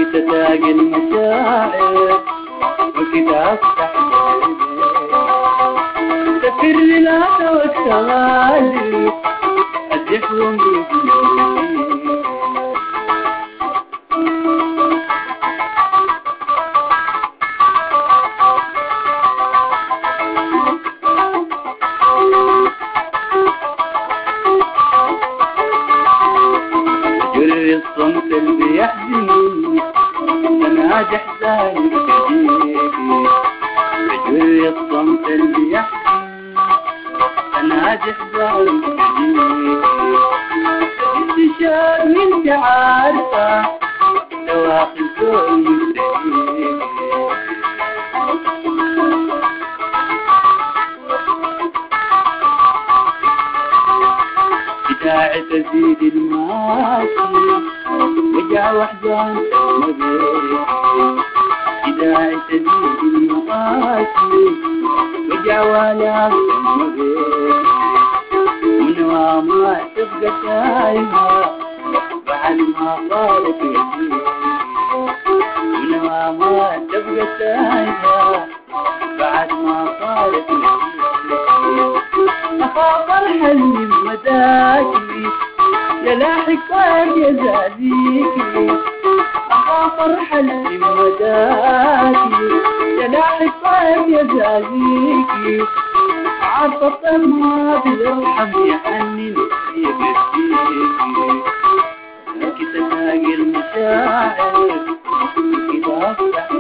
وقت تلاقي المشاعر وقت أفتح سفر لا توسلالي أزحهم بجنبي جر الصمت اللي يحزنني أنا جحزاني بجيبي جر الصمت اللي يحزنني أنا جحزاني بجيبي انتشار وانت عارفة دواخل كل مستحيل بداعة تزيد الماشي وجع وحزان مبيت بداعة تزيد الماشي وجع ولاك مبيت ونوى ما تبقى تايمة بعد ما صارت يديك ونوى ما تبقى تايمة بعد ما صارت يديك أخاف الحل مداكي يا لاحق يا زاديكي أخاف الحل مداكي يا لاحق يا زاديكي عارفة الماضي يرحم يحنن يبكيكي لكي تلاقي المشاعر كده أفتح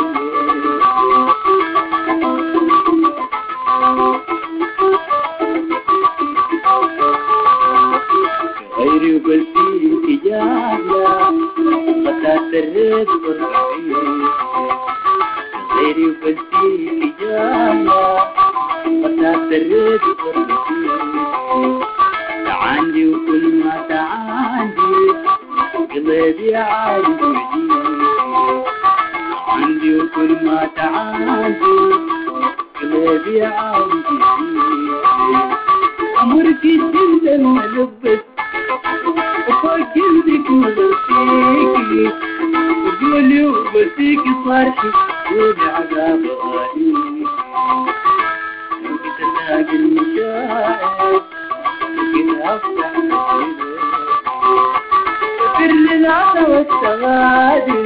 غيري وقلبي تجاهلا قطعت الرد والرحيل غيري وقلبي تجاهلا قطعت الرد والرحيل تعاندي وكل ما تعاندي قلبي عادي وجيل تعاندي وكل ما تعاندي قلبي عادي وجيل أمرك الجلد الملبس وفوق جلدك مغرفيكي وقولي وبسيكي صارحي قولي عذاب غاليكي وقت تلاقي المشاعر وقت أفتح سفر للعنا والتغادي